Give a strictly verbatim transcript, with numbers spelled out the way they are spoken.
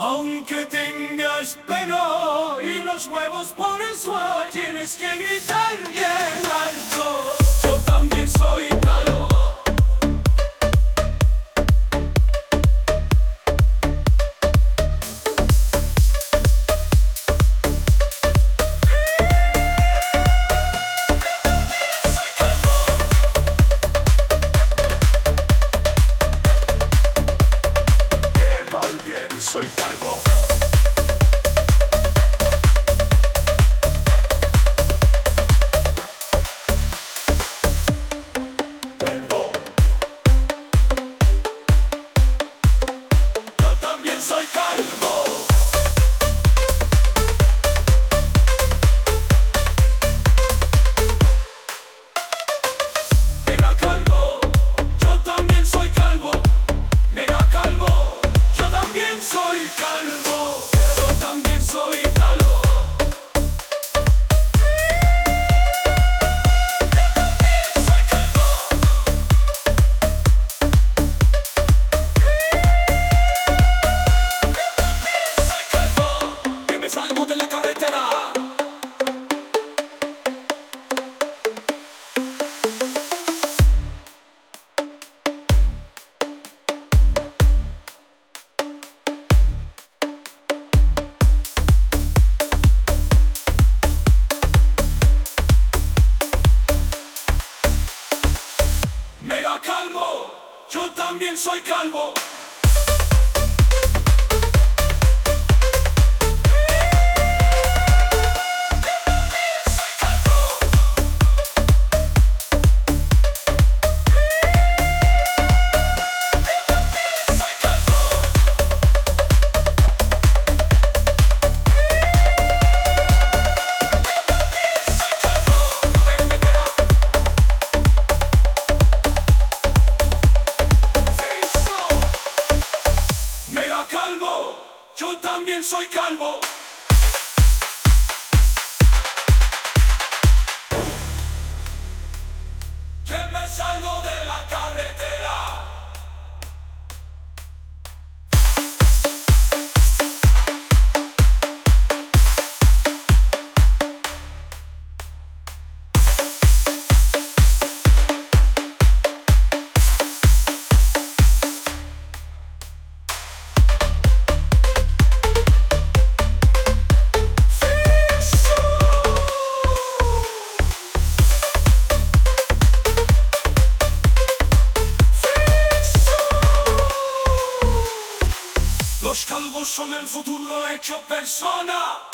Aunque tengas pelo y los huevos por el suelo, tienes que gritar bien alto. Yo también soy calvo. Soy calvo. Calvo. Yo también soy calvo. Mira calvo, yo también soy calvo. Mira calvo. Yo también soy calvo, yo también soy calvo. Soy calvo, que me salgo de la carretera. Mira calvo, yo también soy calvo. Calvo, yo también soy calvo. Que me salgo de la carretera. Los calvos son el futuro hecho persona.